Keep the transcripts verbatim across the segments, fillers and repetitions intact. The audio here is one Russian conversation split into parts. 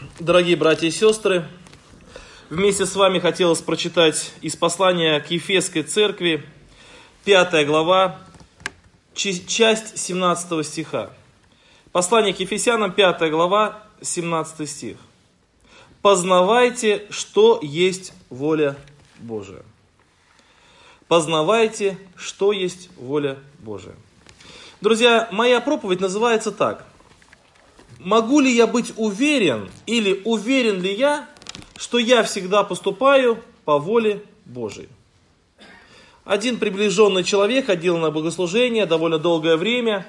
Дорогие братья и сестры, вместе с вами хотелось прочитать из послания к Ефесской церкви, пятая глава, часть семнадцатого стиха. Послание к Ефесянам, пятая глава, семнадцатый стих. «Познавайте, что есть воля Божия». Познавайте, что есть воля Божия. Друзья, моя проповедь называется так. Могу ли я быть уверен или уверен ли я, что я всегда поступаю по воле Божией? Один приближенный человек ходил на богослужение довольно долгое время,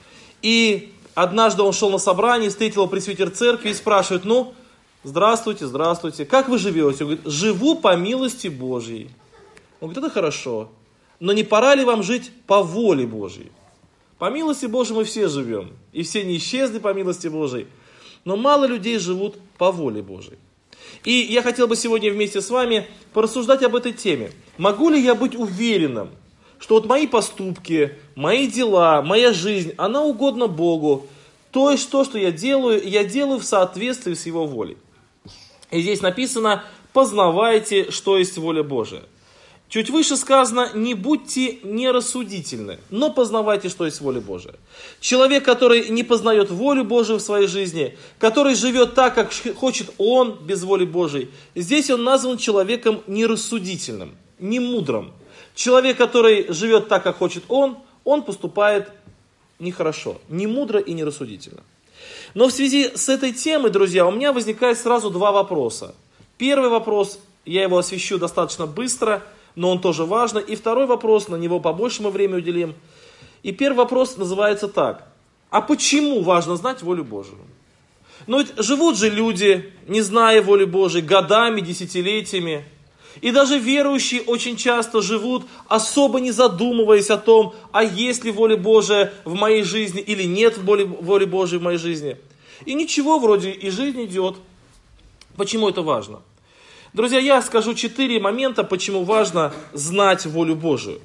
и однажды он шел на собрание, встретил пресвитер церкви и спрашивает: ну, здравствуйте, здравствуйте, как вы живете? Он говорит: живу по милости Божьей. Он говорит: это хорошо, но не пора ли вам жить по воле Божьей? По милости Божьей мы все живем, и все не исчезли по милости Божьей, но мало людей живут по воле Божьей. И я хотел бы сегодня вместе с вами порассуждать об этой теме. Могу ли я быть уверенным, что вот мои поступки, мои дела, моя жизнь, она угодна Богу, то есть то, что я делаю, я делаю в соответствии с Его волей. И здесь написано: познавайте, что есть воля Божия. Чуть выше сказано: не будьте нерассудительны, но познавайте, что есть воля Божия. Человек, который не познает волю Божию в своей жизни, который живет так, как хочет он, без воли Божией, здесь он назван человеком нерассудительным, немудрым. Человек, который живет так, как хочет он, он поступает нехорошо, немудро и нерассудительно. Но в связи с этой темой, друзья, у меня возникает сразу два вопроса. Первый вопрос, я его освещу достаточно быстро, но он тоже важный. И второй вопрос, на него побольше мы время уделим. И первый вопрос называется так. А почему важно знать волю Божию? Ну ведь живут же люди, не зная воли Божией, годами, десятилетиями. И даже верующие очень часто живут, особо не задумываясь о том, а есть ли воля Божия в моей жизни или нет воли, воли Божией в моей жизни. И ничего, вроде и жизнь идет. Почему это важно? Друзья, я скажу четыре момента, почему важно знать волю Божию.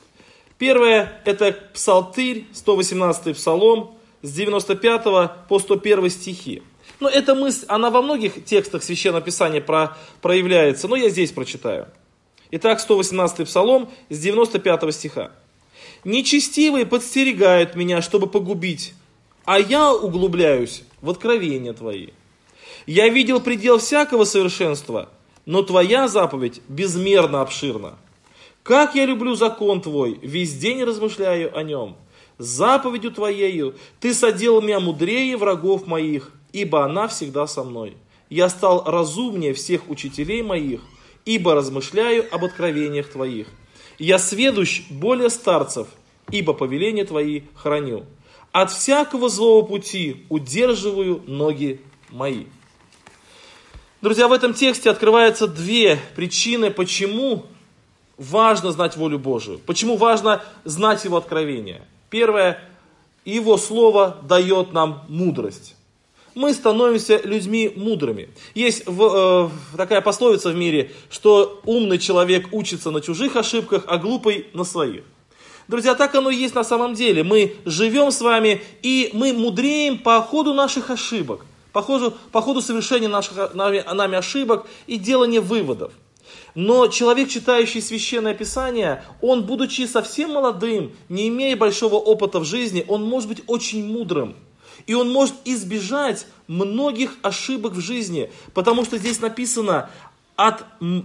Первое, это Псалтырь, сто восемнадцатый Псалом, с девяносто пятого по сто первый стихи. Но эта мысль, она во многих текстах Священного Писания про, проявляется, но я здесь прочитаю. Итак, сто восемнадцатый Псалом, с девяносто пятого стиха. «Нечестивые подстерегают меня, чтобы погубить, а я углубляюсь в откровения Твои. Я видел предел всякого совершенства, но Твоя заповедь безмерно обширна. Как я люблю закон Твой, весь день размышляю о нем. Заповедью Твоею Ты соделал меня мудрее врагов моих, ибо она всегда со мной. Я стал разумнее всех учителей моих, ибо размышляю об откровениях Твоих. Я сведущ более старцев, ибо повеления Твои храню. От всякого злого пути удерживаю ноги мои». Друзья, в этом тексте открываются две причины, почему важно знать волю Божию, почему важно знать Его откровения. Первое, Его Слово дает нам мудрость. Мы становимся людьми мудрыми. Есть в, э, такая пословица в мире, что умный человек учится на чужих ошибках, а глупый на своих. Друзья, так оно и есть на самом деле. Мы живем с вами, и мы мудреем по ходу наших ошибок. По ходу, по ходу совершения наших нами, нами ошибок и делания выводов. Но человек, читающий Священное Писание, он, будучи совсем молодым, не имея большого опыта в жизни, он может быть очень мудрым. И он может избежать многих ошибок в жизни. Потому что здесь написано: от,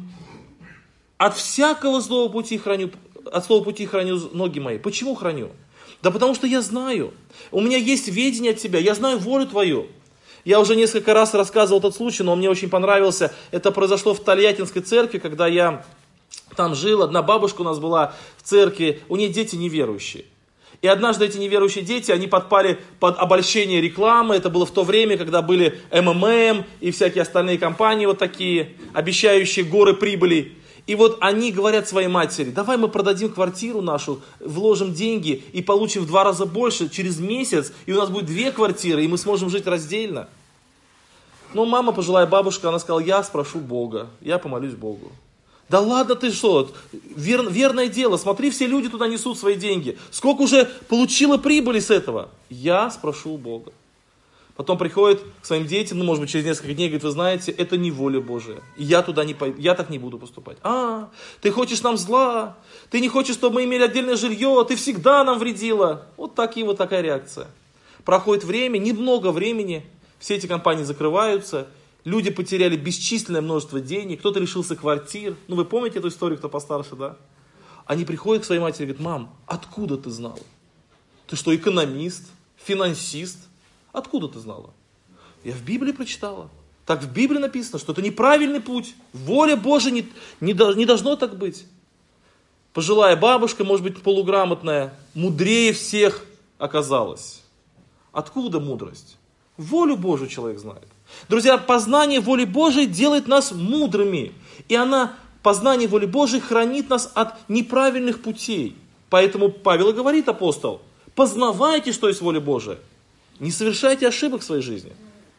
от всякого злого пути храню, от злого пути храню ноги мои. Почему храню? Да потому что я знаю. У меня есть ведение от Тебя, я знаю волю Твою. Я уже несколько раз рассказывал этот случай, но он мне очень понравился. Это произошло в Тольяттинской церкви, когда я там жил. Одна бабушка у нас была в церкви, у нее дети неверующие. И однажды эти неверующие дети, они подпали под обольщение рекламы. Это было в то время, когда были эм эм эм и всякие остальные компании вот такие, обещающие горы прибыли. И вот они говорят своей матери: давай мы продадим квартиру нашу, вложим деньги и получим в два раза больше через месяц, и у нас будет две квартиры, и мы сможем жить раздельно. Но мама, пожилая бабушка, она сказала: я спрошу Бога, я помолюсь Богу. Да ладно ты что, вер, верное дело, смотри, все люди туда несут свои деньги. Сколько уже получила прибыли с этого? Я спрошу Бога. Потом приходит к своим детям, ну, может быть, через несколько дней, говорит, вы знаете, это не воля Божия. И я туда не пойду, я так не буду поступать. А, ты хочешь нам зла, ты не хочешь, чтобы мы имели отдельное жилье, ты всегда нам вредила. Вот такие вот такая реакция. Проходит время, немного времени, все эти компании закрываются, люди потеряли бесчисленное множество денег, кто-то лишился квартир. Ну, вы помните эту историю, кто постарше, да? Они приходят к своей матери и говорят, мам, откуда ты знала? Ты что, экономист, финансист? Откуда ты знала? Я в Библии прочитала. Так в Библии написано, что это неправильный путь. Воля Божия не, не, не должно так быть. Пожилая бабушка, может быть, полуграмотная, мудрее всех оказалась. Откуда мудрость? Волю Божию человек знает. Друзья, познание воли Божией делает нас мудрыми. И она, познание воли Божией, хранит нас от неправильных путей. Поэтому Павел и говорит, апостол, познавайте, что есть воля Божия. Не совершайте ошибок в своей жизни.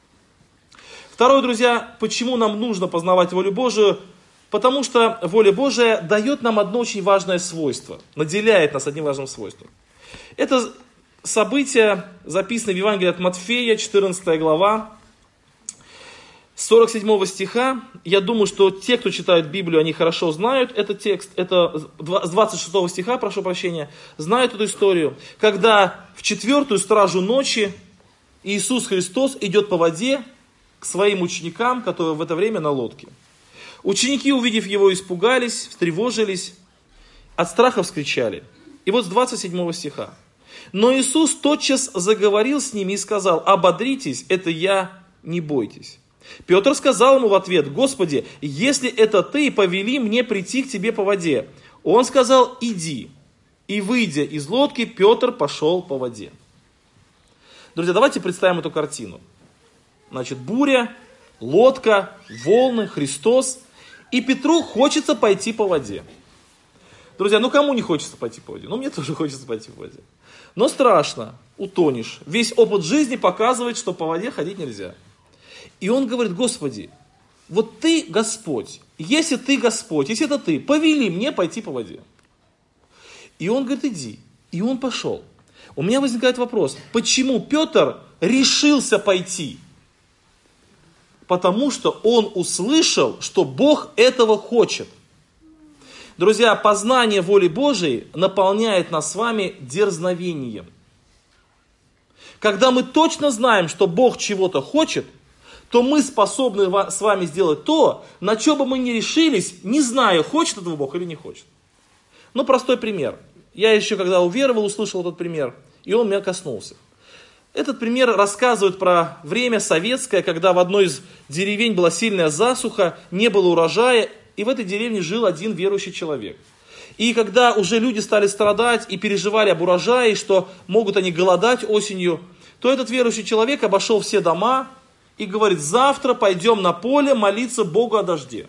Второе, друзья, почему нам нужно познавать волю Божию? Потому что воля Божия дает нам одно очень важное свойство. Наделяет нас одним важным свойством. Это событие записано в Евангелии от Матфея, четырнадцатая глава, с сорок седьмого стиха. Я думаю, что те, кто читают Библию, они хорошо знают этот текст. Это с двадцать шестого стиха, прошу прощения, знают эту историю. Когда в четвертую стражу ночи Иисус Христос идет по воде к своим ученикам, которые в это время на лодке. Ученики, увидев его, испугались, встревожились, от страха вскричали. И вот с двадцать седьмого стиха. Но Иисус тотчас заговорил с ними и сказал, ободритесь, это я, не бойтесь. Петр сказал ему в ответ, Господи, если это ты, повели мне прийти к тебе по воде. Он сказал, иди. И выйдя из лодки, Петр пошел по воде. Друзья, давайте представим эту картину. Значит, буря, лодка, волны, Христос. И Петру хочется пойти по воде. Друзья, ну кому не хочется пойти по воде? Ну мне тоже хочется пойти по воде. Но страшно, утонешь. Весь опыт жизни показывает, что по воде ходить нельзя. И он говорит, Господи, вот ты Господь, если ты Господь, если это ты, повели мне пойти по воде. И он говорит, иди. И он пошел. У меня возникает вопрос, почему Петр решился пойти? Потому что он услышал, что Бог этого хочет. Друзья, познание воли Божией наполняет нас с вами дерзновением. Когда мы точно знаем, что Бог чего-то хочет, то мы способны с вами сделать то, на что бы мы ни решились, не зная, хочет этого Бог или не хочет. Ну, простой пример. Я еще, когда уверовал, услышал этот пример, и он меня коснулся. Этот пример рассказывает про время советское, когда в одной из деревень была сильная засуха, не было урожая, и в этой деревне жил один верующий человек. И когда уже люди стали страдать и переживали об урожае, что могут они голодать осенью, то этот верующий человек обошел все дома и говорит, завтра пойдем на поле молиться Богу о дожде.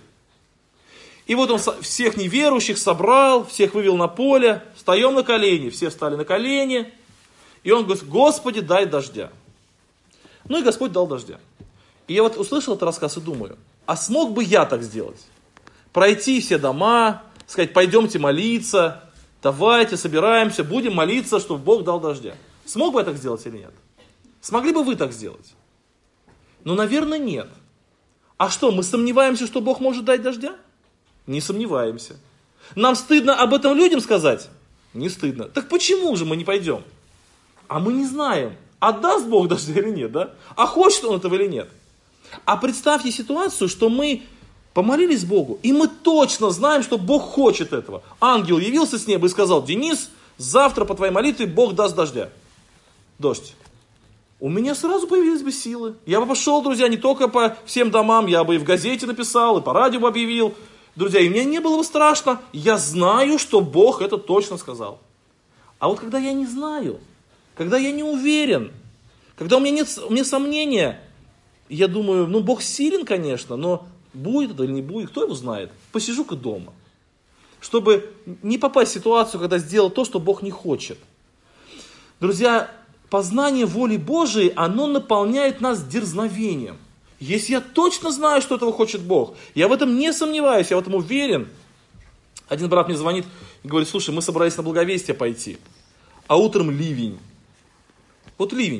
И вот он всех неверующих собрал, всех вывел на поле, встаем на колени, все встали на колени, и он говорит, Господи, дай дождя. Ну и Господь дал дождя. И я вот услышал этот рассказ и думаю, а смог бы я так сделать? Пройти все дома, сказать, пойдемте молиться, давайте собираемся, будем молиться, чтобы Бог дал дождя. Смог бы я так сделать или нет? Смогли бы вы так сделать? Ну, наверное, нет. А что, мы сомневаемся, что Бог может дать дождя? Не сомневаемся. Нам стыдно об этом людям сказать? Не стыдно. Так почему же мы не пойдем? А мы не знаем, отдаст Бог дождя или нет, да? А хочет Он этого или нет? А представьте ситуацию, что мы помолились Богу, и мы точно знаем, что Бог хочет этого. Ангел явился с неба и сказал, Денис, завтра по твоей молитве Бог даст дождя. Дождь. У меня сразу появились бы силы. Я бы пошел, друзья, не только по всем домам, я бы и в газете написал, и по радио бы объявил. Друзья, и мне не было бы страшно. Я знаю, что Бог это точно сказал. А вот когда я не знаю, когда я не уверен, когда у меня нет у меня сомнения, я думаю, ну Бог силен, конечно, но будет это или не будет, кто его знает. Посижу-ка дома. Чтобы не попасть в ситуацию, когда сделал то, что Бог не хочет. Друзья, познание воли Божией, оно наполняет нас дерзновением. Если я точно знаю, что этого хочет Бог, я в этом не сомневаюсь, я в этом уверен. Один брат мне звонит и говорит, слушай, мы собрались на благовестие пойти, а утром ливень. Вот ливень.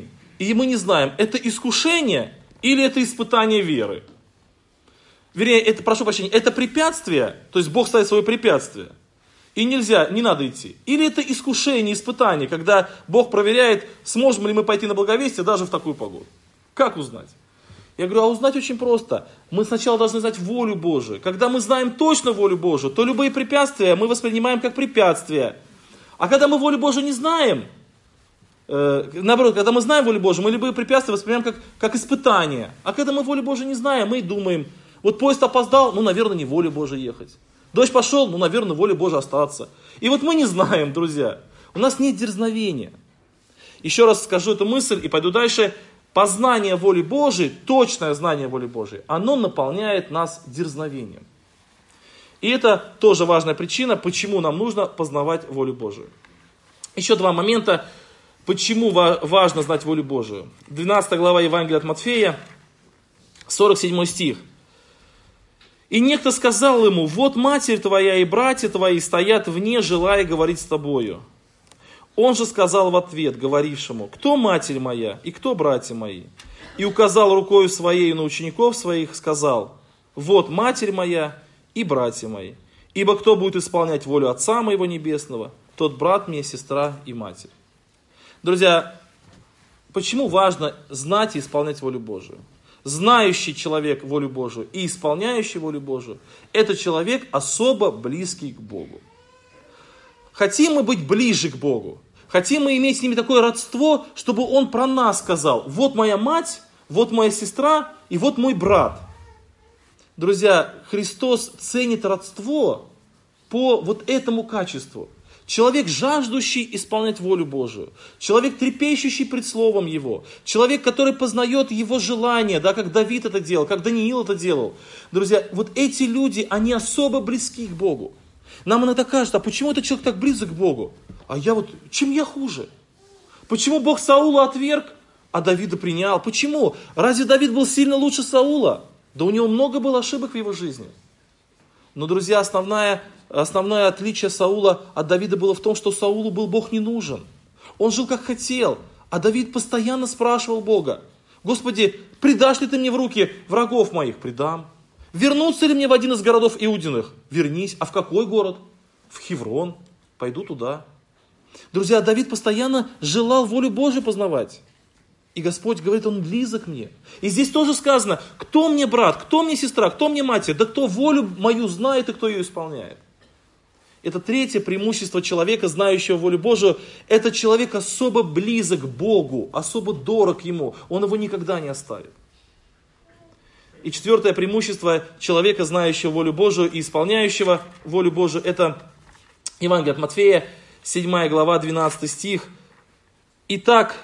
и мы не знаем, это искушение или это испытание веры. Вернее, это, прошу прощения, это препятствие, то есть Бог ставит свое препятствие, и нельзя, не надо идти. Или это искушение, испытание, когда Бог проверяет, сможем ли мы пойти на благовестие даже в такую погоду. Как узнать? Я говорю, а узнать очень просто. Мы сначала должны знать волю Божию. Когда мы знаем точно волю Божию, то любые препятствия мы воспринимаем как препятствия. А когда мы волю Божию не знаем, э, наоборот, когда мы знаем волю Божию, мы любые препятствия воспринимаем как, как испытание. А когда мы волю Божию не знаем, мы думаем, вот поезд опоздал, ну, наверное, не воля Божия ехать. Дождь пошел, ну, наверное, воля Божия остаться. И вот мы не знаем, друзья. У нас нет дерзновения. Еще раз скажу эту мысль и пойду дальше. Познание воли Божией, точное знание воли Божией, оно наполняет нас дерзновением. И это тоже важная причина, почему нам нужно познавать волю Божию. Еще два момента, почему важно знать волю Божию. двенадцатая глава Евангелия от Матфея, сорок седьмой стих. «И некто сказал ему, вот матерь твоя и братья твои стоят вне, желая говорить с тобою. Он же сказал в ответ говорившему, кто матерь моя и кто братья мои? И указал рукою своей на учеников своих, сказал, вот матерь моя и братья мои. Ибо кто будет исполнять волю Отца моего Небесного, тот брат мне, сестра и матерь». Друзья, почему важно знать и исполнять волю Божию? Знающий человек волю Божию и исполняющий волю Божию, это человек особо близкий к Богу. Хотим мы быть ближе к Богу, хотим мы иметь с ними такое родство, чтобы Он про нас сказал, вот моя мать, вот моя сестра и вот мой брат. Друзья, Христос ценит родство по вот этому качеству. Человек, жаждущий исполнять волю Божию. Человек, трепещущий пред Словом Его. Человек, который познает Его желания, да, как Давид это делал, как Даниил это делал. Друзья, вот эти люди, они особо близки к Богу. Нам иногда кажется, а почему этот человек так близок к Богу? А я вот, чем я хуже? Почему Бог Саула отверг, а Давида принял? Почему? Разве Давид был сильно лучше Саула? Да у него много было ошибок в его жизни. Но, друзья, основная, основное отличие Саула от Давида было в том, что Саулу был Бог не нужен. Он жил как хотел, а Давид постоянно спрашивал Бога, Господи, предашь ли ты мне в руки врагов моих? Предам. Вернуться ли мне в один из городов Иудиных? Вернись. А в какой город? В Хеврон. Пойду туда. Друзья, Давид постоянно желал волю Божию познавать. И Господь говорит, Он близок мне. И здесь тоже сказано, кто мне брат, кто мне сестра, кто мне матерь? Да кто волю мою знает и кто ее исполняет. Это третье преимущество человека, знающего волю Божию. Это человек особо близок к Богу, особо дорог Ему. Он его никогда не оставит. И четвертое преимущество человека, знающего волю Божию и исполняющего волю Божию, это Евангелие от Матфея, седьмая глава, двенадцатый стих. Итак,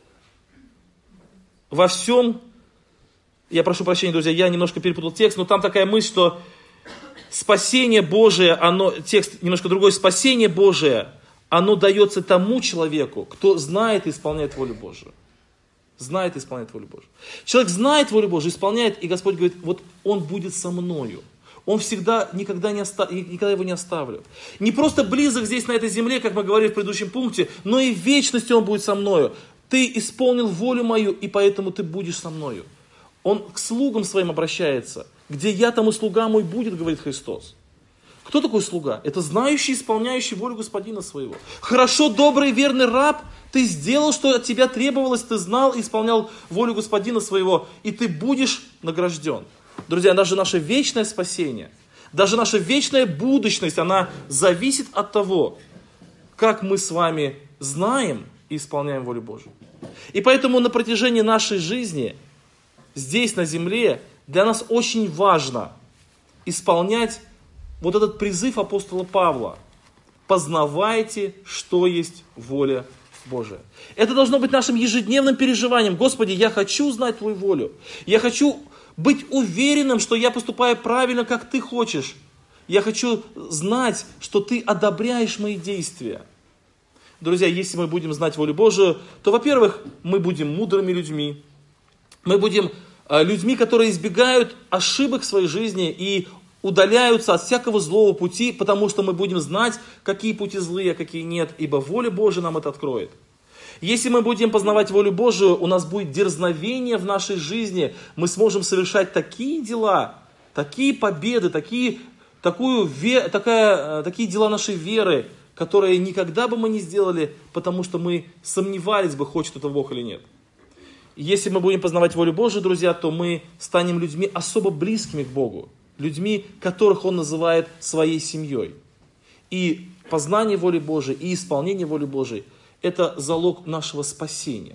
во всем, я прошу прощения, друзья, я немножко перепутал текст, но там такая мысль, что спасение Божие, оно, текст немножко другой, спасение Божие, оно дается тому человеку, кто знает и исполняет волю Божию. Знает и исполняет волю Божию. Человек знает волю Божию, исполняет, и Господь говорит, вот Он будет со мною. Он всегда, никогда, не оста... никогда его не оставлю. Не просто близок здесь, на этой земле, как мы говорили в предыдущем пункте, но и в вечности Он будет со мною. Ты исполнил волю мою, и поэтому ты будешь со мною. Он к слугам своим обращается. Где я, там и слуга мой будет, говорит Христос. Кто такой слуга? Это знающий, исполняющий волю Господина своего. Хорошо, добрый, верный раб, ты сделал, что от тебя требовалось, ты знал и исполнял волю Господина своего, и ты будешь награжден. Друзья, даже наше вечное спасение, даже наша вечная будущность, она зависит от того, как мы с вами знаем и исполняем волю Божию. И поэтому на протяжении нашей жизни, здесь на земле, для нас очень важно исполнять вот этот призыв апостола Павла. Познавайте, что есть воля Божия. Это должно быть нашим ежедневным переживанием. Господи, я хочу знать Твою волю. Я хочу быть уверенным, что я поступаю правильно, как Ты хочешь. Я хочу знать, что Ты одобряешь мои действия. Друзья, если мы будем знать волю Божию, то, во-первых, мы будем мудрыми людьми. Мы будем людьми, которые избегают ошибок в своей жизни и удаляются от всякого злого пути, потому что мы будем знать, какие пути злые, а какие нет, ибо воля Божия нам это откроет. Если мы будем познавать волю Божию, у нас будет дерзновение в нашей жизни, мы сможем совершать такие дела, такие победы, такие, такую, такая, такие дела нашей веры, которые никогда бы мы не сделали, потому что мы сомневались бы, хочет это Бог или нет. Если мы будем познавать волю Божию, друзья, то мы станем людьми особо близкими к Богу, людьми, которых Он называет своей семьей. И познание воли Божией, и исполнение воли Божией – это залог нашего спасения.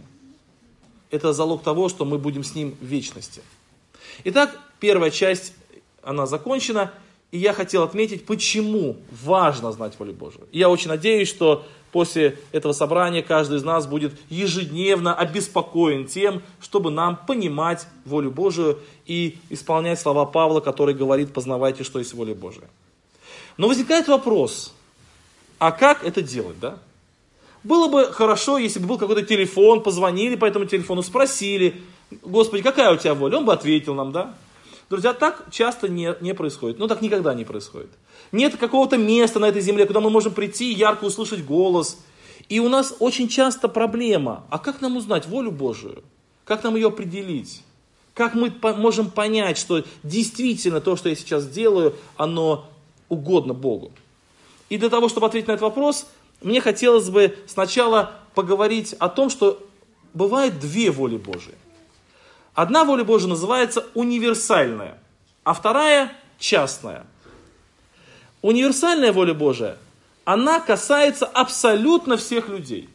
Это залог того, что мы будем с Ним в вечности. Итак, первая часть, она закончена. И я хотел отметить, почему важно знать волю Божию. Я очень надеюсь, что после этого собрания каждый из нас будет ежедневно обеспокоен тем, чтобы нам понимать волю Божию и исполнять слова Павла, который говорит: познавайте, что есть воля Божия. Но возникает вопрос, а как это делать, да? Было бы хорошо, если бы был какой-то телефон, позвонили по этому телефону, спросили: Господи, какая у тебя воля? Он бы ответил нам, да? Друзья, так часто не, не происходит. Ну, так никогда не происходит. Нет какого-то места на этой земле, куда мы можем прийти и ярко услышать голос. И у нас очень часто проблема. А как нам узнать волю Божию? Как нам ее определить? Как мы по- можем понять, что действительно то, что я сейчас делаю, оно угодно Богу? И для того, чтобы ответить на этот вопрос, мне хотелось бы сначала поговорить о том, что бывает две воли Божии. Одна воля Божия называется универсальная, а вторая частная. Универсальная воля Божия, она касается абсолютно всех людей.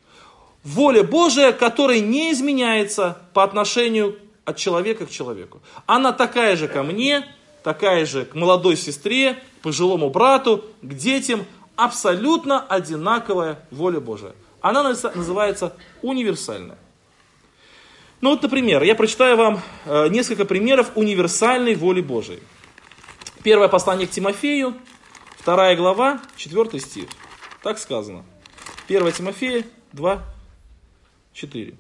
Воля Божия, которая не изменяется по отношению от человека к человеку. Она такая же ко мне, такая же к молодой сестре, к пожилому брату, к детям. Абсолютно одинаковая воля Божия. Она называется универсальная. Ну вот, например, я прочитаю вам э, несколько примеров универсальной воли Божией. Первое послание к Тимофею, вторая глава, четвёртый стих. Так сказано. первое Тимофея два, четыре.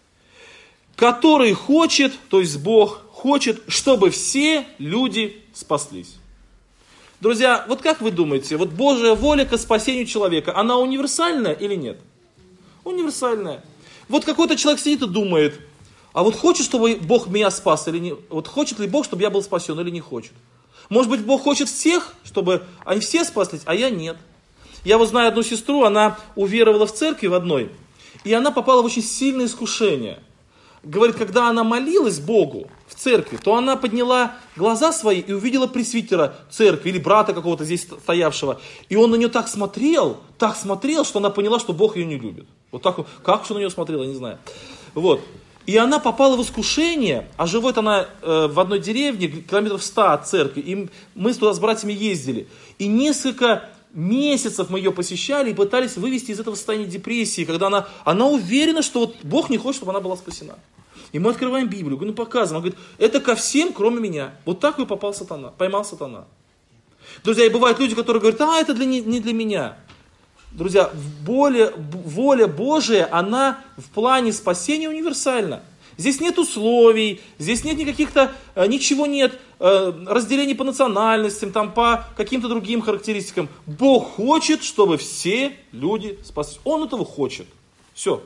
Который хочет, то есть Бог хочет, чтобы все люди спаслись. Друзья, вот как вы думаете, вот Божья воля к спасению человека, она универсальная или нет? Универсальная. Вот какой-то человек сидит и думает: а вот хочет, чтобы Бог меня спас или не? Вот хочет ли Бог, чтобы я был спасен или не хочет? Может быть, Бог хочет всех, чтобы они все спаслись, а я нет. Я вот знаю одну сестру, она уверовала в церкви в одной, и она попала в очень сильное искушение. Говорит, когда она молилась Богу в церкви, то она подняла глаза свои и увидела пресвитера церкви или брата какого-то здесь стоявшего. И он на нее так смотрел, так смотрел, что она поняла, что Бог ее не любит. Вот так, как что на нее смотрел, я не знаю. Вот. И она попала в искушение, а живет она э, в одной деревне, километров ста от церкви. И мы туда с братьями ездили. И несколько месяцев мы ее посещали и пытались вывести из этого состояния депрессии, когда она, она уверена, что вот Бог не хочет, чтобы она была спасена. И мы открываем Библию, ну показываем, она говорит: это ко всем, кроме меня. Вот так и попал сатана, поймал сатана. Друзья, и бывают люди, которые говорят: а, это для, не, не для меня. Друзья, воля, воля Божия, она в плане спасения универсальна. Здесь нет условий, здесь нет никаких-то, ничего нет, разделений по национальностям, там, по каким-то другим характеристикам. Бог хочет, чтобы все люди спаслись. Он этого хочет. Все.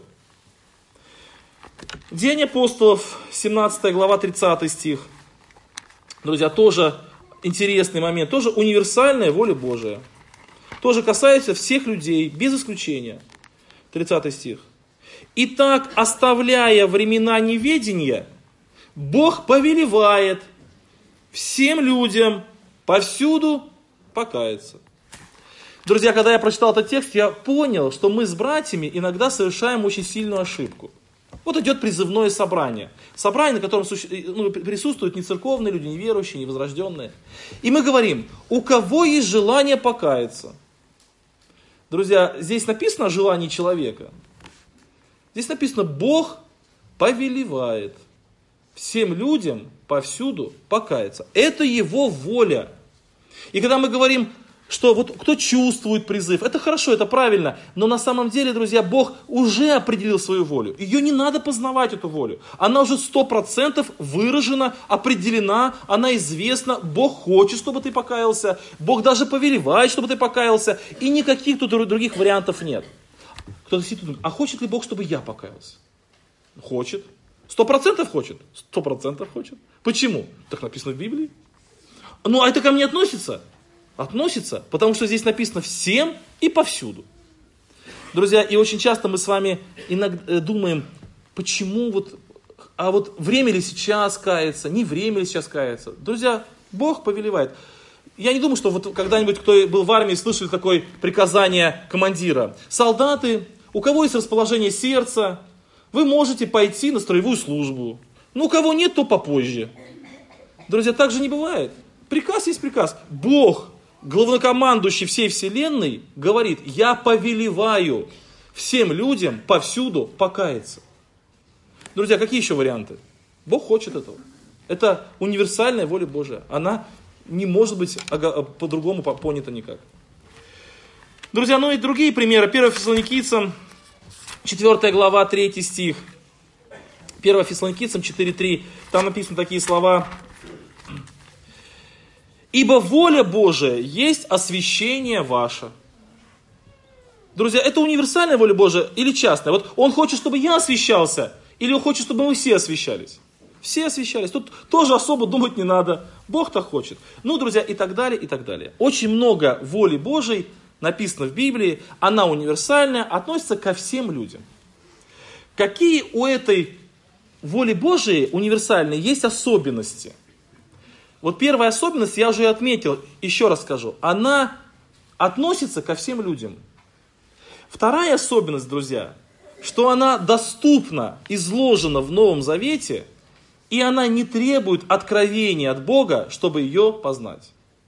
Деяния апостолов, семнадцатая глава, тридцатый стих. Друзья, тоже интересный момент, тоже универсальная воля Божия. Тоже касается всех людей, без исключения. тридцатый стих. Итак, оставляя времена неведения, Бог повелевает всем людям повсюду покаяться. Друзья, когда я прочитал этот текст, я понял, что мы с братьями иногда совершаем очень сильную ошибку. Вот идет призывное собрание. Собрание, на котором ну, присутствуют не церковные люди, не верующие, не возрожденные. И мы говорим: у кого есть желание покаяться? Друзья, здесь написано о желании человека. Здесь написано: Бог повелевает всем людям повсюду покаяться. Это Его воля. И когда мы говорим, что вот кто чувствует призыв, это хорошо, это правильно. Но на самом деле, друзья, Бог уже определил свою волю. Ее не надо познавать, эту волю. Она уже сто процентов выражена, определена, она известна. Бог хочет, чтобы ты покаялся. Бог даже повелевает, чтобы ты покаялся. И никаких тут других вариантов нет. кто-то сидит и думает, а хочет ли Бог, чтобы я покаялся? Хочет. Сто процентов хочет? Сто процентов хочет. Почему? Так написано в Библии. Ну, а это ко мне относится? Относится, потому что здесь написано всем и повсюду. Друзья, и очень часто мы с вами иногда думаем, почему вот, а вот время ли сейчас каяться, не время ли сейчас каяться. Друзья, Бог повелевает. Я не думаю, что вот когда-нибудь, кто был в армии, слышали такое приказание командира. Солдаты, у кого есть расположение сердца, вы можете пойти на строевую службу. Ну, у кого нет, то попозже. Друзья, так же не бывает. Приказ есть приказ. Бог, главнокомандующий всей вселенной, говорит, я повелеваю всем людям повсюду покаяться. Друзья, какие еще варианты? Бог хочет этого. Это универсальная воля Божия. Она не может быть по-другому понята никак. Друзья, ну и другие примеры. первое Фессалоникийцам, четвёртая глава, третий стих. первое Фессалоникийцам четыре три. Там написаны такие слова. Ибо воля Божия есть освящение ваше. Друзья, это универсальная воля Божия или частная? Вот Он хочет, чтобы я освящался, или Он хочет, чтобы мы все освящались? Все освящались. Тут тоже особо думать не надо. Бог так хочет. Ну, друзья, и так далее, и так далее. Очень много воли Божией написано в Библии. Она универсальная, относится ко всем людям. Какие у этой воли Божией универсальной есть особенности? Вот первая особенность, я уже отметил, еще раз скажу, она относится ко всем людям. Вторая особенность, друзья, что она доступна, изложена в Новом Завете, и она не требует откровения от Бога, чтобы ее познать.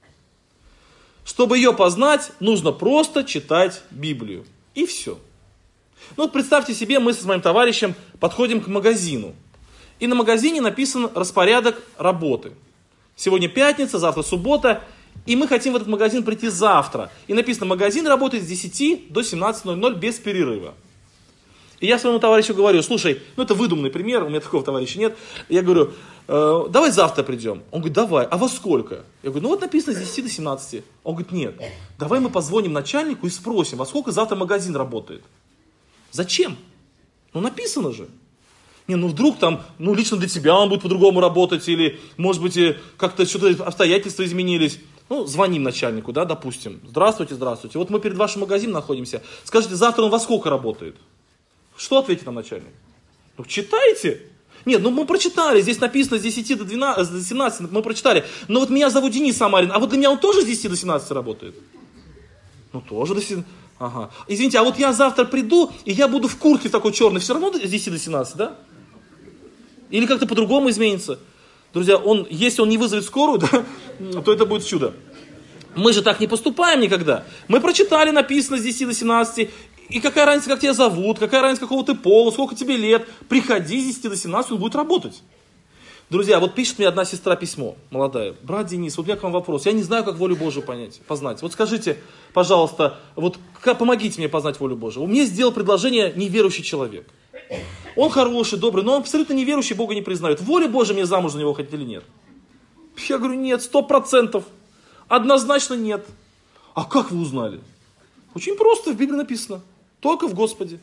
Чтобы ее познать, нужно просто читать Библию. И все. Ну вот представьте себе, мы с моим товарищем подходим к магазину. И на магазине написан распорядок работы. Сегодня пятница, завтра суббота, и мы хотим в этот магазин прийти завтра. И написано, магазин работает с десяти до семнадцати ноль ноль без перерыва. И я своему товарищу говорю, слушай, ну это выдуманный пример, у меня такого товарища нет. Я говорю, э, давай завтра придем. Он говорит, давай, а во сколько? Я говорю, ну вот написано с десяти до семнадцати. Он говорит, нет, давай мы позвоним начальнику и спросим, во сколько завтра магазин работает. Зачем? Ну написано же. Не, ну вдруг там, ну лично для тебя он будет по-другому работать, или, может быть, как-то что-то обстоятельства изменились. Ну, звоним начальнику, да, допустим. Здравствуйте, здравствуйте. Вот мы перед вашим магазином находимся. Скажите, завтра он во сколько работает? Что ответит нам начальник? Ну, читайте. Нет, ну мы прочитали, здесь написано с десяти до двенадцати, до семнадцати, мы прочитали. Но вот меня зовут Денис Самарин, а вот для меня он тоже с десяти до семнадцати работает? Ну, тоже до семнадцати. Ага. Извините, а вот я завтра приду, и я буду в куртке такой черной, все равно с десяти до семнадцати, да? Или как-то по-другому изменится. Друзья, он, если он не вызовет скорую, да, то это будет чудо. Мы же так не поступаем никогда. Мы прочитали, написано с десяти до семнадцати. И какая разница, как тебя зовут, какая разница, какого ты пола, сколько тебе лет. Приходи с десяти до семнадцати, он будет работать. Друзья, вот пишет мне одна сестра письмо, молодая. Брат Денис, вот у меня к вам вопрос. Я не знаю, как волю Божию понять, познать. Вот скажите, пожалуйста, вот как, помогите мне познать волю Божию. Мне сделал предложение неверующий человек. Он хороший, добрый, но он абсолютно неверующий, Бога не признает. Воля Божия мне замуж за него хотеть или нет? Я говорю, нет, сто процентов. Однозначно нет. А как вы узнали? Очень просто, в Библии написано. Только в Господе.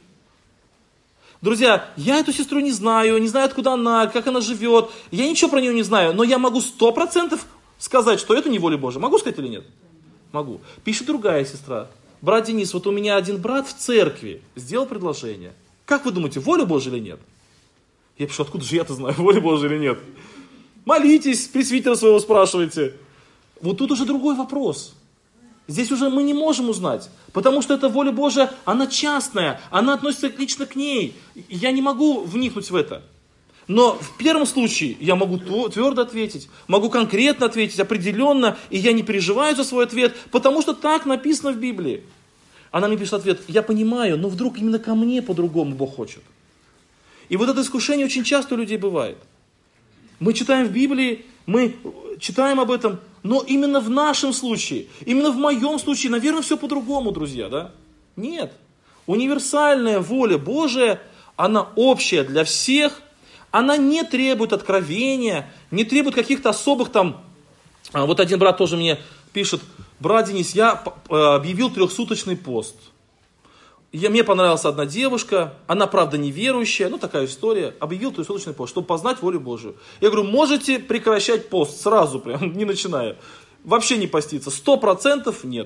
Друзья, я эту сестру не знаю, не знаю, откуда она, как она живет. Я ничего про нее не знаю, но я могу сто процентов сказать, что это не воля Божия. Могу сказать или нет? Могу. Пишет другая сестра. Брат Денис, вот у меня один брат в церкви сделал предложение. Как вы думаете, воля Божия или нет? Я пишу, откуда же я-то знаю, воля Божия или нет? Молитесь, пресвитера своего спрашивайте. Вот тут уже другой вопрос. Здесь уже мы не можем узнать, потому что эта воля Божия, она частная, она относится лично к ней. Я не могу вникнуть в это. Но в первом случае я могу твердо ответить, могу конкретно ответить, определенно, и я не переживаю за свой ответ, потому что так написано в Библии. Она мне пишет ответ, я понимаю, но вдруг именно ко мне по-другому Бог хочет. И вот это искушение очень часто у людей бывает. Мы читаем в Библии, мы читаем об этом, но именно в нашем случае, именно в моем случае, наверное, все по-другому, друзья, да? Нет. Универсальная воля Божия, она общая для всех, она не требует откровения, не требует каких-то особых там... Вот один брат тоже мне пишет, брат Денис, я объявил трехсуточный пост. я, мне понравилась одна девушка, она, правда, неверующая, ну, такая история, объявил трехсуточный пост, чтобы познать волю Божию. Я говорю, можете прекращать пост сразу, прям, не начиная. Вообще не поститься. Сто процентов нет.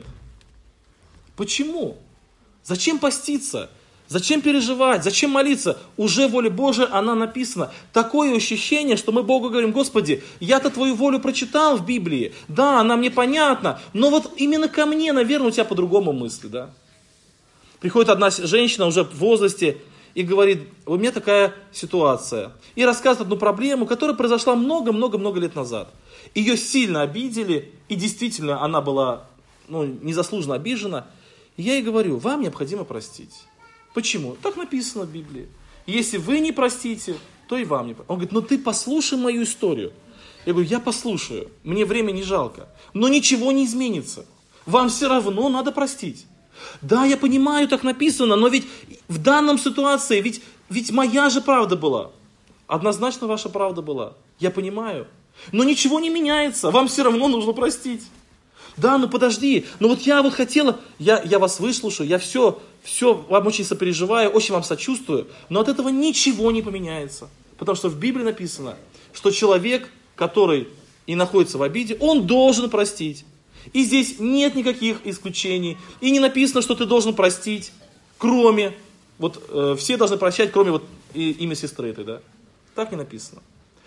Почему? Зачем поститься? Зачем переживать? Зачем молиться? Уже воля Божия, она написана. Такое ощущение, что мы Богу говорим, Господи, я-то Твою волю прочитал в Библии. Да, она мне понятна, но вот именно ко мне, наверное, у тебя по-другому мысли, да? Приходит одна женщина уже в возрасте и говорит, у меня такая ситуация. И рассказывает одну проблему, которая произошла много-много-много лет назад. Ее сильно обидели, и действительно она была ну, незаслуженно обижена. И я ей говорю, вам необходимо простить. Почему? Так написано в Библии. Если вы не простите, то и вам не простите. Он говорит, ну ты послушай мою историю. Я говорю, я послушаю, мне время не жалко. Но ничего не изменится. Вам все равно надо простить. Да, я понимаю, так написано, но ведь в данном ситуации, ведь, ведь моя же правда была. Однозначно ваша правда была. Я понимаю. Но ничего не меняется, вам все равно нужно простить. Да, ну подожди, ну вот я вот хотела, я, я вас выслушаю, я все, все вам очень сопереживаю, очень вам сочувствую, но от этого ничего не поменяется. Потому что в Библии написано, что человек, который и находится в обиде, он должен простить. И здесь нет никаких исключений. И не написано, что ты должен простить, кроме, вот э, все должны прощать, кроме вот и, имя сестры этой, да. Так не написано.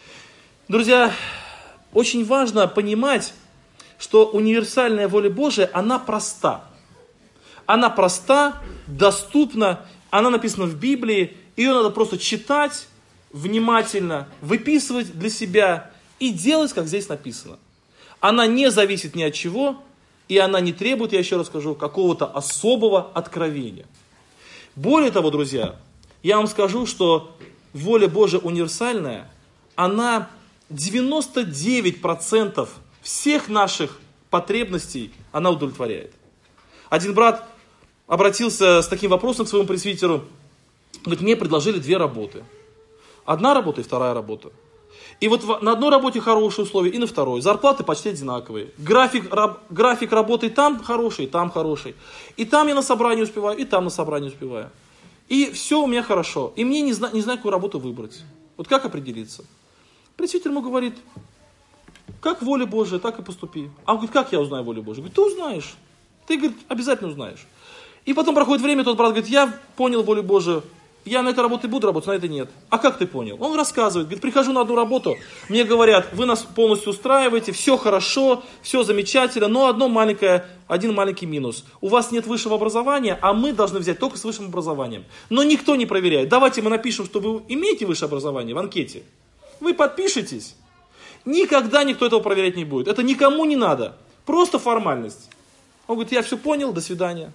Друзья, очень важно понимать, что универсальная воля Божия, она проста. Она проста, доступна, она написана в Библии, ее надо просто читать внимательно, выписывать для себя и делать, как здесь написано. Она не зависит ни от чего, и она не требует, я еще раз скажу, какого-то особого откровения. Более того, друзья, я вам скажу, что воля Божия универсальная, она девяносто девять процентов всех наших потребностей, она удовлетворяет. Один брат обратился с таким вопросом к своему пресвитеру, говорит, мне предложили две работы. Одна работа и вторая работа. И вот на одной работе хорошие условия, и на второй. Зарплаты почти одинаковые. График, раб, график работы там хороший, и там хороший. И там я на собрании успеваю, и там на собрании успеваю. И все у меня хорошо. И мне не знаю, не знаю, какую работу выбрать. Вот как определиться? Пресвитер ему говорит, как воля Божия, так и поступи. А он говорит, как я узнаю волю Божию? Говорит, ты узнаешь. Ты, говорит, обязательно узнаешь. И потом проходит время, тот брат говорит, я понял волю Божию. Я на этой работе буду работать, на этой нет. А как ты понял? Он рассказывает, говорит, прихожу на одну работу, мне говорят, вы нас полностью устраиваете, все хорошо, все замечательно, но одно маленькое, один маленький минус. У вас нет высшего образования, а мы должны взять только с высшим образованием. Но никто не проверяет. Давайте мы напишем, что вы имеете высшее образование в анкете. Вы подпишетесь. Никогда никто этого проверять не будет. Это никому не надо. Просто формальность. Он говорит, я все понял, до свидания.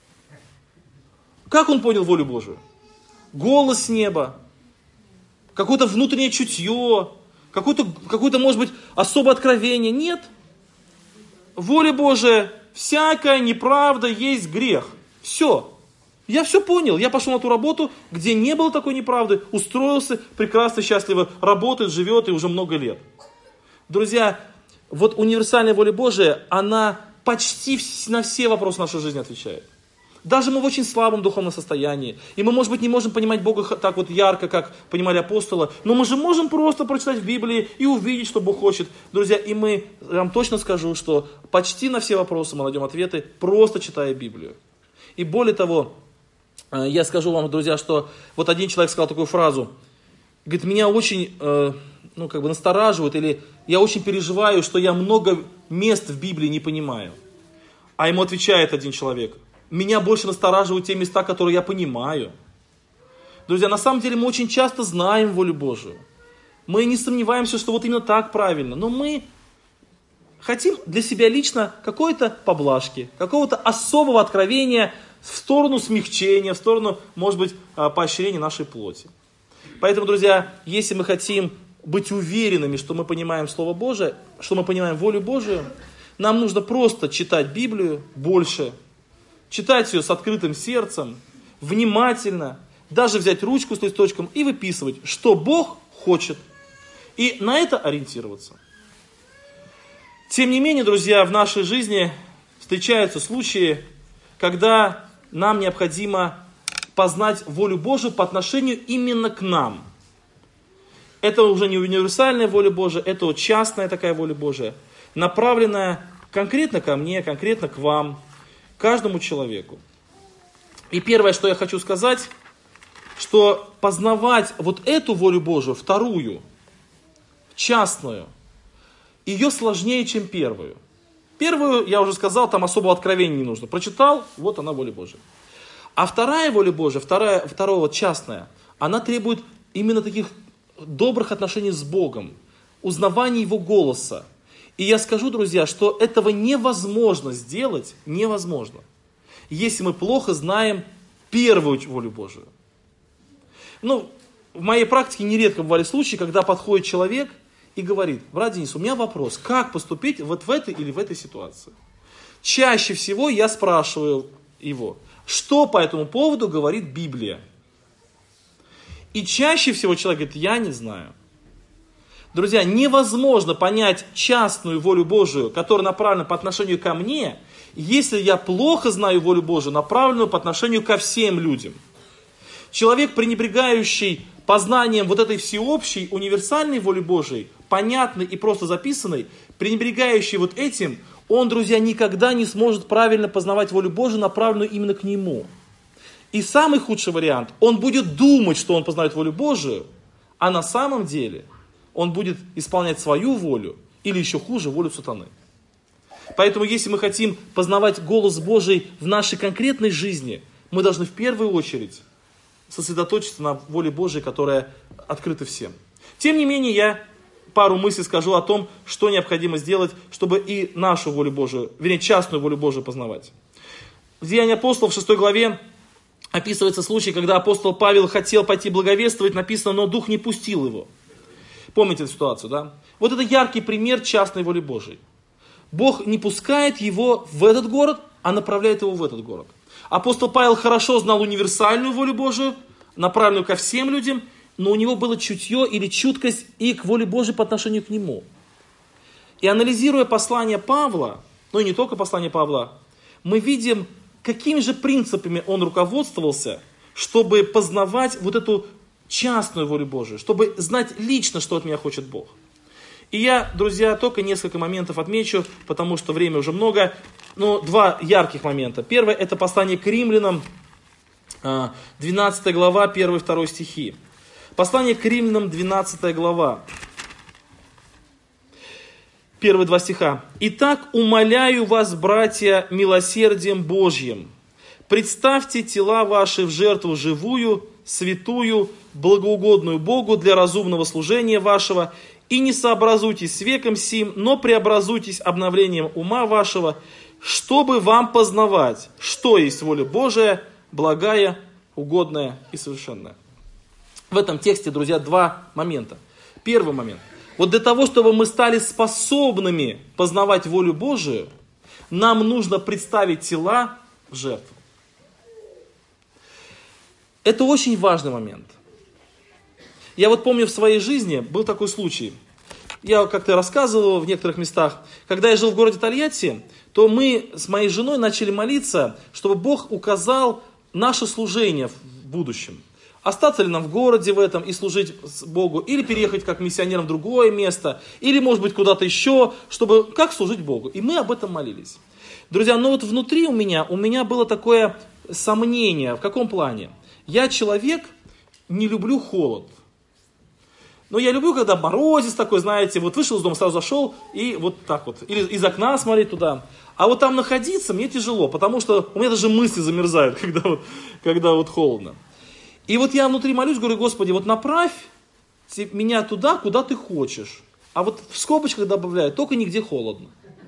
Как он понял волю Божию? Голос с неба, какое-то внутреннее чутье, какое-то, какое-то, может быть, особое откровение. Нет. Воля Божия, всякая неправда есть грех. Все. Я все понял. Я пошел на ту работу, где не было такой неправды, устроился, прекрасно, счастливо работает, живет и уже много лет. Друзья, вот универсальная воля Божия, она почти на все вопросы нашей жизни отвечает. Даже мы в очень слабом духовном состоянии. И мы, может быть, не можем понимать Бога так вот ярко, как понимали апостолы. Но мы же можем просто прочитать в Библии и увидеть, что Бог хочет. Друзья, и мы, я вам точно скажу, что почти на все вопросы мы найдем ответы, просто читая Библию. И более того, я скажу вам, друзья, что вот один человек сказал такую фразу. Говорит, меня очень, ну, как бы настораживает, или я очень переживаю, что я много мест в Библии не понимаю. А ему отвечает один человек. Меня больше настораживают те места, которые я понимаю. Друзья, на самом деле мы очень часто знаем волю Божию. Мы не сомневаемся, что вот именно так правильно. Но мы хотим для себя лично какой-то поблажки, какого-то особого откровения в сторону смягчения, в сторону, может быть, поощрения нашей плоти. Поэтому, друзья, если мы хотим быть уверенными, что мы понимаем Слово Божие, что мы понимаем волю Божию, нам нужно просто читать Библию больше, читать ее с открытым сердцем, внимательно, даже взять ручку с листочком и выписывать, что Бог хочет. И на это ориентироваться. Тем не менее, друзья, в нашей жизни встречаются случаи, когда нам необходимо познать волю Божию по отношению именно к нам. Это уже не универсальная воля Божия, это вот частная такая воля Божия, направленная конкретно ко мне, конкретно к вам, каждому человеку. И первое, что я хочу сказать, что познавать вот эту волю Божию, вторую, частную, ее сложнее, чем первую. Первую, я уже сказал, там особого откровения не нужно. Прочитал, вот она воля Божия. А вторая воля Божия, вторая, вторая вот частная, она требует именно таких добрых отношений с Богом, узнавания Его голоса. И я скажу, друзья, что этого невозможно сделать, невозможно, если мы плохо знаем первую волю Божию. Ну, в моей практике нередко бывали случаи, когда подходит человек и говорит: брат Денис, у меня вопрос, как поступить вот в этой или в этой ситуации? Чаще всего я спрашиваю его, что по этому поводу говорит Библия. И чаще всего человек говорит: я не знаю. Друзья, невозможно понять частную волю Божию, которая направлена по отношению ко мне, если я плохо знаю волю Божию, направленную по отношению ко всем людям. Человек, пренебрегающий познанием вот этой всеобщей, универсальной воли Божией, понятной и просто записанной, пренебрегающий вот этим, он, друзья, никогда не сможет правильно познавать волю Божию, направленную именно к нему. И самый худший вариант, он будет думать, что он познает волю Божию, а на самом деле он будет исполнять свою волю, или еще хуже, волю сатаны. Поэтому, если мы хотим познавать голос Божий в нашей конкретной жизни, мы должны в первую очередь сосредоточиться на воле Божией, которая открыта всем. Тем не менее, я пару мыслей скажу о том, что необходимо сделать, чтобы и нашу волю Божию, вернее, частную волю Божию познавать. В Деяниях апостолов в шестой главе описывается случай, когда апостол Павел хотел пойти благовествовать, написано, но Дух не пустил его. Помните эту ситуацию, да? Вот это яркий пример частной воли Божией. Бог не пускает его в этот город, а направляет его в этот город. Апостол Павел хорошо знал универсальную волю Божию, направленную ко всем людям, но у него было чутье или чуткость и к воле Божией по отношению к нему. И анализируя послание Павла, ну и не только послание Павла, мы видим, какими же принципами он руководствовался, чтобы познавать вот эту частную волю Божию, чтобы знать лично, что от меня хочет Бог. И я, друзья, только несколько моментов отмечу, потому что время уже много. Но два ярких момента. Первое, это послание к римлянам, двенадцатая глава, первый и второй стихи. Послание к римлянам, двенадцатая глава, первые два стиха. «Итак, умоляю вас, братья, милосердием Божьим, представьте тела ваши в жертву живую, святую, благоугодную Богу для разумного служения вашего, и не сообразуйтесь с веком сим, но преобразуйтесь обновлением ума вашего, чтобы вам познавать, что есть воля Божия, благая, угодная и совершенная». В этом тексте, друзья, два момента. Первый момент. Вот для того, чтобы мы стали способными познавать волю Божию, нам нужно представить тела в жертву. Это очень важный момент. Я вот помню в своей жизни был такой случай. Я как-то рассказывал в некоторых местах. Когда я жил в городе Тольятти, то мы с моей женой начали молиться, чтобы Бог указал наше служение в будущем. Остаться ли нам в городе в этом и служить Богу, или переехать как миссионером в другое место, или, может быть, куда-то еще, чтобы как служить Богу. И мы об этом молились. Друзья, но вот внутри у меня, у меня было такое сомнение. В каком плане? Я человек, не люблю холод. Но я люблю, когда морозец такой, знаете, вот вышел из дома, сразу зашел и вот так вот. Или из окна смотреть туда. А вот там находиться мне тяжело, потому что у меня даже мысли замерзают, когда вот, когда вот холодно. И вот я внутри молюсь, говорю: Господи, вот направь меня туда, куда ты хочешь. А вот в скобочках добавляю, только нигде холодно.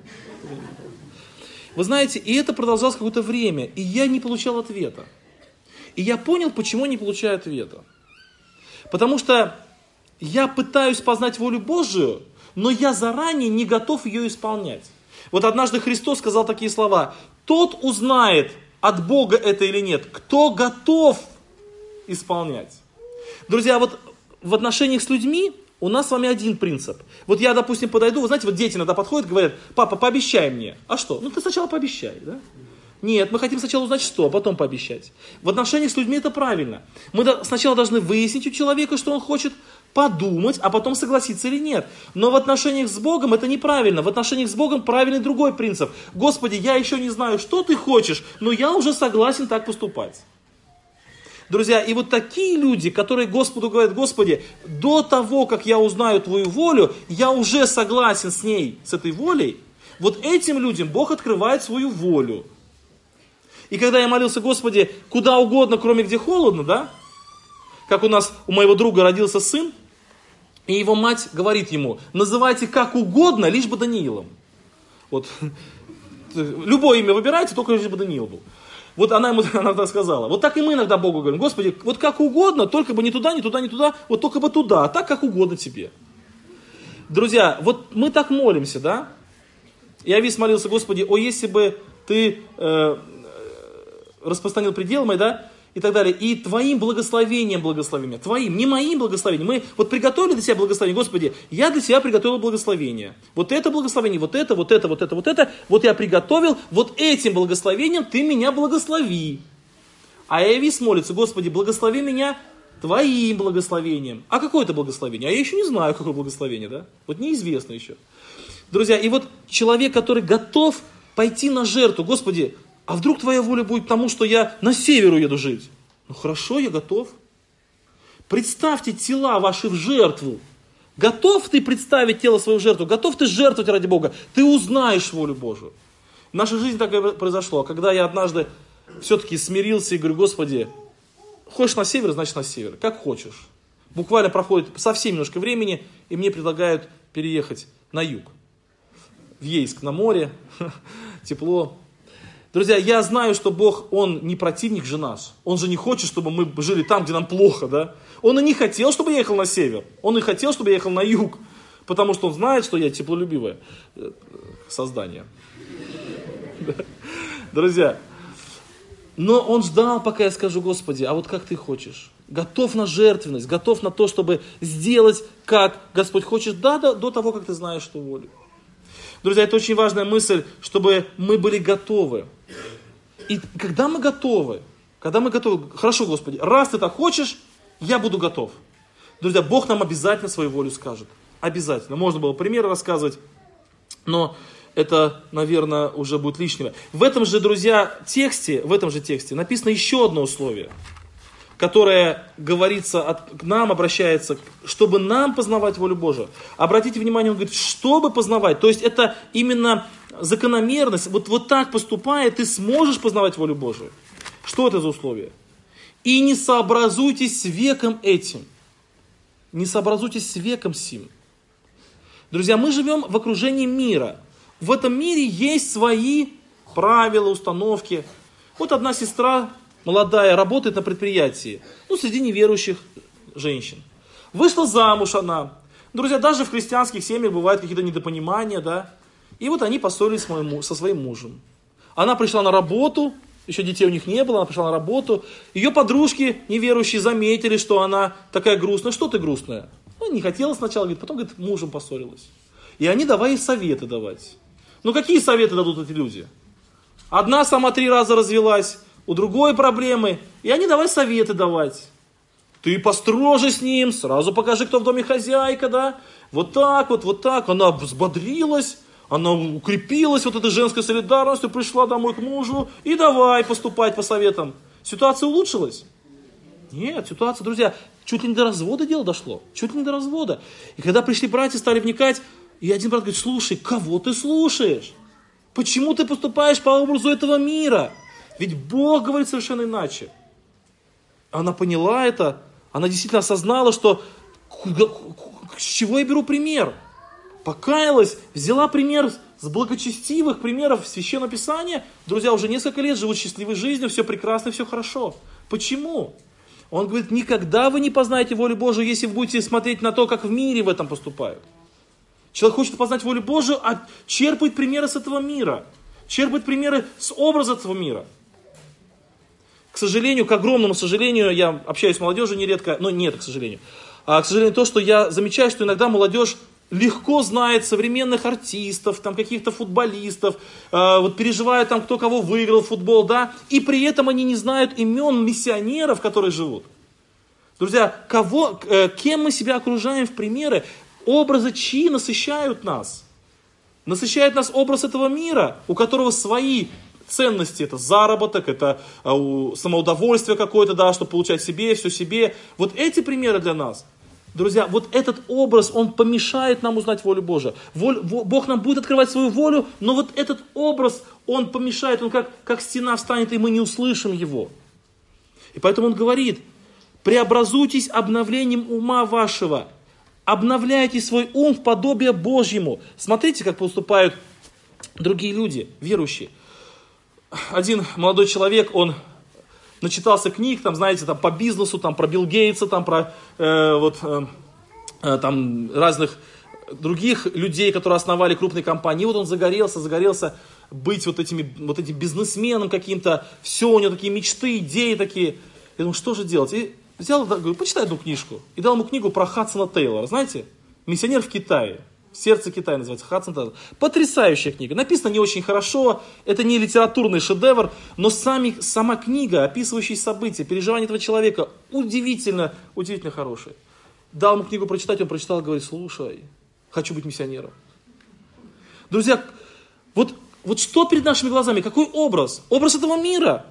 Вы знаете, и это продолжалось какое-то время, и я не получал ответа. И я понял, почему не получаю ответа. Потому что я пытаюсь познать волю Божию, но я заранее не готов ее исполнять. Вот однажды Христос сказал такие слова: тот узнает, от Бога это или нет, кто готов исполнять. Друзья, вот в отношениях с людьми у нас с вами один принцип. Вот я, допустим, подойду, вы знаете, вот дети иногда подходят, говорят: папа, пообещай мне. А что? Ну ты сначала пообещай, да? Нет, мы хотим сначала узнать что, а потом пообещать. В отношениях с людьми это правильно. Мы сначала должны выяснить у человека, что он хочет, подумать, а потом согласиться или нет. Но в отношениях с Богом это неправильно. В отношениях с Богом правильный другой принцип. Господи, я еще не знаю, что ты хочешь, но я уже согласен так поступать. Друзья, и вот такие люди, которые Господу говорят: Господи, до того, как я узнаю Твою волю, я уже согласен с ней, с этой волей, вот этим людям Бог открывает свою волю. И когда я молился: Господи, куда угодно, кроме где холодно, да? Как у нас, у моего друга родился сын, и его мать говорит ему: называйте как угодно, лишь бы Даниилом. Вот, любое имя выбирайте, только лишь бы Даниил был. Вот она ему она так сказала. Вот так и мы иногда Богу говорим: Господи, вот как угодно, только бы не туда, не туда, не туда, вот только бы туда, а так как угодно тебе. Друзья, вот мы так молимся, да? Иовис молился: Господи, о, если бы ты э, распространил предел мой, да, и так далее, и Твоим благословением благослови меня, Твоим, не моим благословением. Мы вот приготовили для себя благословение: Господи, я для себя приготовил благословение. Вот это благословение, вот это, вот это, вот это, вот это, вот я приготовил, вот этим благословением Ты меня благослови. А Иовис молится: Господи, благослови меня Твоим благословением. А какое это благословение? А я еще не знаю, какое благословение, да? Вот неизвестно еще. Друзья, и вот человек, который готов пойти на жертву: Господи, а вдруг Твоя воля будет тому, что я на север уеду жить? Ну хорошо, я готов. Представьте тела ваши в жертву. Готов ты представить тело свое в жертву? Готов ты жертвовать ради Бога? Ты узнаешь волю Божию. В нашей жизни такое произошло. Когда я однажды все-таки смирился и говорю: Господи, хочешь на север, значит на север. Как хочешь. Буквально проходит совсем немножко времени, и мне предлагают переехать на юг. В Ейск, на море, тепло. Друзья, я знаю, что Бог, Он не противник же нас. Он же не хочет, чтобы мы жили там, где нам плохо, да? Он и не хотел, чтобы я ехал на север. Он и хотел, чтобы я ехал на юг. Потому что Он знает, что я теплолюбивое создание. Друзья, но Он ждал, пока я скажу: Господи, а вот как Ты хочешь? Готов на жертвенность, готов на то, чтобы сделать, как Господь хочет, да, до, до того, как Ты знаешь, что волю. Друзья, это очень важная мысль, чтобы мы были готовы. И когда мы готовы, когда мы готовы, хорошо, Господи, раз Ты так хочешь, я буду готов. Друзья, Бог нам обязательно свою волю скажет. Обязательно. Можно было примеры рассказывать, но это, наверное, уже будет лишнего. В этом же, друзья, тексте, в этом же тексте написано еще одно условие, которое говорится, от, к нам обращается, чтобы нам познавать волю Божию. Обратите внимание, он говорит, чтобы познавать. То есть это именно закономерность. Вот, вот так поступая, ты сможешь познавать волю Божию. Что это за условие? И не сообразуйтесь с веком этим. Не сообразуйтесь с веком сим. Друзья, мы живем в окружении мира. В этом мире есть свои правила, установки. Вот одна сестра молодая, работает на предприятии, ну, среди неверующих женщин. Вышла замуж она. Друзья, даже в христианских семьях бывают какие-то недопонимания, да. И вот они поссорились со своим мужем. Она пришла на работу, еще детей у них не было, она пришла на работу. Ее подружки неверующие заметили, что она такая грустная. Что ты грустная? Ну, не хотела сначала, говорит, потом, говорит, мужем поссорилась. И они давай ей советы давать. Ну, какие советы дадут эти люди? Одна сама три раза развелась, у другой проблемы, и они давай советы давать. Ты построже с ним, сразу покажи, кто в доме хозяйка, да? Вот так вот, вот так. Она взбодрилась, она укрепилась вот этой женской солидарностью, пришла домой к мужу и давай поступать по советам. Ситуация улучшилась? Нет, ситуация, друзья, чуть ли не до развода дело дошло. Чуть ли не до развода. И когда пришли братья, стали вникать, и один брат говорит, слушай, кого ты слушаешь? Почему ты поступаешь по образу этого мира? Ведь Бог говорит совершенно иначе. Она поняла это, она действительно осознала, что с чего я беру пример? Покаялась, взяла пример с благочестивых примеров Священного Писания. Друзья, уже несколько лет живут счастливой жизнью, все прекрасно, все хорошо. Почему? Он говорит, никогда вы не познаете волю Божию, если вы будете смотреть на то, как в мире в этом поступают. Человек хочет познать волю Божию, а черпает примеры с этого мира. Черпает примеры с образа этого мира. К сожалению, к огромному сожалению, я общаюсь с молодежью нередко, но нет, к сожалению. А, к сожалению, то, что я замечаю, что иногда молодежь легко знает современных артистов, там, каких-то футболистов, э, вот переживают там, кто кого выиграл в футбол, да, и при этом они не знают имен миссионеров, которые живут. Друзья, кого, э, кем мы себя окружаем в примеры, образы чьи насыщают нас? Насыщает нас образ этого мира, у которого свои ценности, это заработок, это э, самоудовольствие какое-то, да, чтобы получать себе, все себе. Вот эти примеры для нас. Друзья, вот этот образ, он помешает нам узнать волю Божию. Воль, Бог нам будет открывать свою волю, но вот этот образ, он помешает, он как, как стена встанет, и мы не услышим его. И поэтому он говорит, преобразуйтесь обновлением ума вашего, обновляйте свой ум в подобие Божьему. Смотрите, как поступают другие люди, верующие. Один молодой человек, он начитался книг, там, знаете, там, по бизнесу, там, про Билл Гейтса, там, про э, вот, э, там, разных других людей, которые основали крупные компании. И вот он загорелся, загорелся быть вот, этими, вот этим бизнесменом каким-то. Все, у него такие мечты, идеи такие. Я думаю, что же делать? И взял, говорю, почитай одну книжку. И дал ему книгу про Хадсона Тейлора. Знаете, миссионер в Китае. Сердце Китая называется, Хадсон Тейлор. Потрясающая книга. Написано не очень хорошо, это не литературный шедевр, но сами, сама книга, описывающая события, переживания этого человека, удивительно, удивительно хорошая. Дал ему книгу прочитать, он прочитал и говорит, слушай, хочу быть миссионером. Друзья, вот, вот что перед нашими глазами, какой образ? Образ этого мира.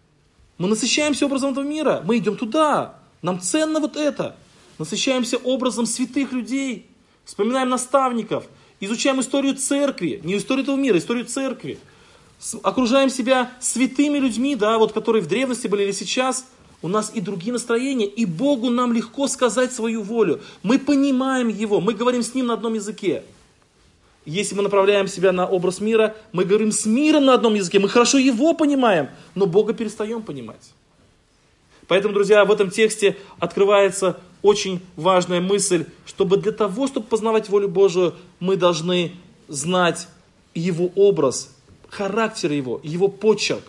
Мы насыщаемся образом этого мира, мы идем туда, нам ценно вот это. Насыщаемся образом святых людей. Вспоминаем наставников, изучаем историю церкви, не историю этого мира, историю церкви. Окружаем себя святыми людьми, да, вот, которые в древности были или сейчас. У нас и другие настроения, и Богу нам легко сказать свою волю. Мы понимаем Его, мы говорим с Ним на одном языке. Если мы направляем себя на образ мира, мы говорим с миром на одном языке, мы хорошо Его понимаем, но Бога перестаем понимать. Поэтому, друзья, в этом тексте открывается очень важная мысль, чтобы для того, чтобы познавать волю Божию, мы должны знать Его образ, характер Его, Его почерк.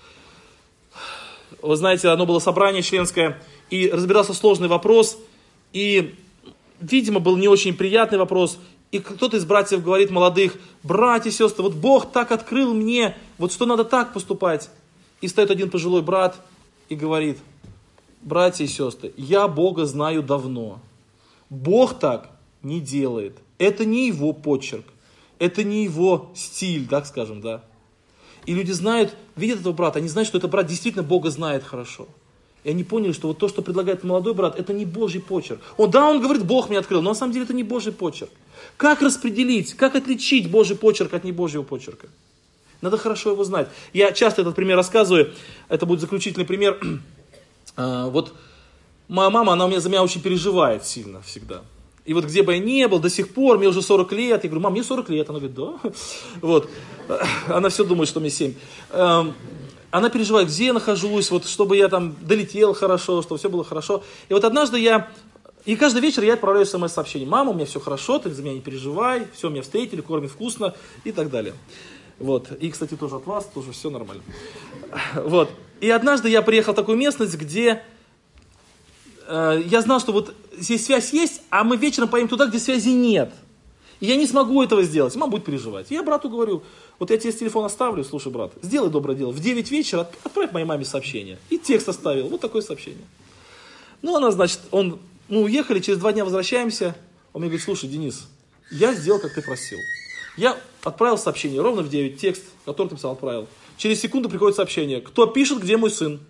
Вы знаете, одно было собрание членское, и разбирался сложный вопрос, и, видимо, был не очень приятный вопрос, и кто-то из братьев говорит молодых, братья и сестры, вот Бог так открыл мне, вот что надо так поступать. И стоит один пожилой брат и говорит, братья и сестры, я Бога знаю давно. Бог так не делает. Это не Его почерк. Это не Его стиль, так скажем, да. И люди знают, видят этого брата, они знают, что этот брат действительно Бога знает хорошо. И они поняли, что вот то, что предлагает молодой брат, это не Божий почерк. Он, да, он говорит, Бог мне открыл, но на самом деле это не Божий почерк. Как распределить, как отличить Божий почерк от небожьего почерка? Надо хорошо его знать. Я часто этот пример рассказываю, это будет заключительный пример. Вот моя мама, она у меня за меня очень переживает сильно всегда. И вот где бы я ни был, до сих пор, мне уже сорок лет, я говорю, мам, мне сорок лет. Она говорит, да. Вот. Она все думает, что мне семь. Она переживает, где я нахожусь, вот, чтобы я там долетел хорошо, чтобы все было хорошо. И вот однажды я, и каждый вечер я отправляю смс-сообщение. Мама, у меня все хорошо, ты за меня не переживай, все, меня встретили, кормят вкусно и так далее. Вот. И, кстати, тоже от вас, тоже все нормально. Вот. И однажды я приехал в такую местность, где э, я знал, что вот здесь связь есть, а мы вечером поедем туда, где связи нет. И я не смогу этого сделать. Мама будет переживать. И я брату говорю, вот я тебе с телефона оставлю, слушай, брат, сделай доброе дело. В девять вечера отправь моей маме сообщение. И текст оставил. Вот такое сообщение. Ну, она, значит, он, мы уехали, через два дня возвращаемся. Он мне говорит, слушай, Денис, я сделал, как ты просил. Я отправил сообщение ровно в девять, текст, который ты писал, отправил. Через секунду приходит сообщение. Кто пишет, где мой сын?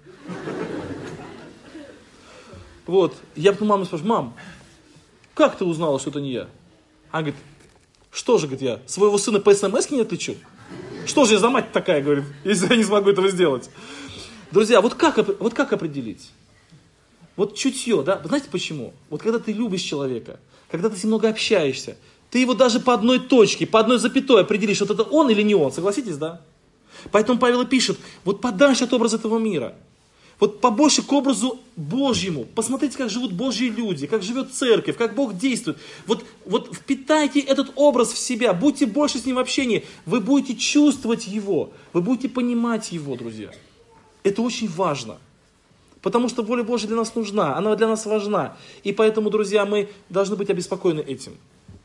Вот. Я потом маму спрашиваю, мам, как ты узнала, что это не я? Она говорит, что же, говорит, я своего сына по смс не отличу? Что же я за мать такая, говорит, если я не смогу этого сделать? Друзья, вот как, вот как определить? Вот чутье, да? Знаете почему? Вот когда ты любишь человека, когда ты с ним много общаешься, ты его даже по одной точке, по одной запятой определишь, вот это он или не он. Согласитесь, да? Поэтому Павел и пишет, вот подальше от образа этого мира. Вот побольше к образу Божьему. Посмотрите, как живут Божьи люди, как живет церковь, как Бог действует. Вот, вот впитайте этот образ в себя, будьте больше с ним в общении. Вы будете чувствовать его, вы будете понимать его, друзья. Это очень важно. Потому что воля Божья для нас нужна, она для нас важна. И поэтому, друзья, мы должны быть обеспокоены этим.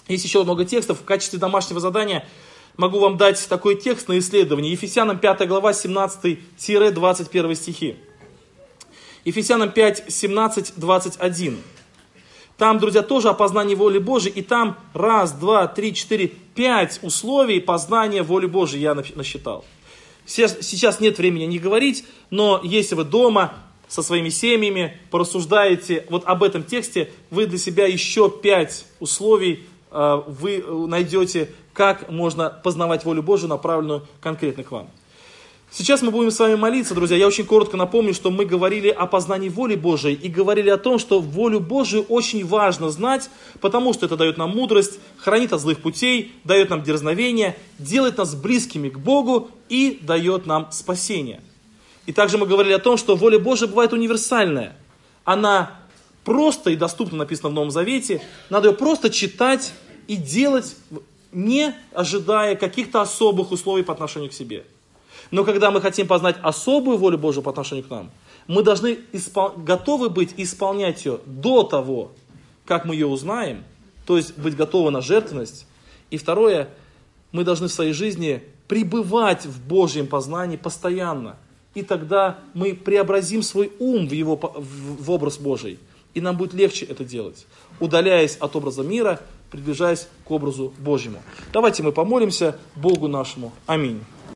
Есть еще много текстов. В качестве домашнего задания могу вам дать такой текст на исследование. Ефесянам пятая глава, семнадцатый двадцать первый стихи. Ефесянам пять, семнадцать, двадцать один. Там, друзья, тоже о познании воли Божией. И там раз, два, три, четыре, пять условий познания воли Божией я насчитал. Сейчас, сейчас нет времени не говорить, но если вы дома со своими семьями порассуждаете вот об этом тексте, вы для себя еще пять условий э, вы найдете, как можно познавать волю Божию, направленную конкретно к вам. Сейчас мы будем с вами молиться, друзья. Я очень коротко напомню, что мы говорили о познании воли Божией и говорили о том, что волю Божию очень важно знать, потому что это дает нам мудрость, хранит от злых путей, дает нам дерзновение, делает нас близкими к Богу и дает нам спасение. И также мы говорили о том, что воля Божия бывает универсальная. Она просто и доступна, написано в Новом Завете. Надо ее просто читать и делать, не ожидая каких-то особых условий по отношению к себе. Но когда мы хотим познать особую волю Божию по отношению к нам, мы должны испол... готовы быть исполнять ее до того, как мы ее узнаем, то есть быть готовы на жертвенность. И второе, мы должны в своей жизни пребывать в Божьем познании постоянно. И тогда мы преобразим свой ум в, его, в образ Божий. И нам будет легче это делать, удаляясь от образа мира, приближаясь к образу Божьему. Давайте мы помолимся Богу нашему. Аминь.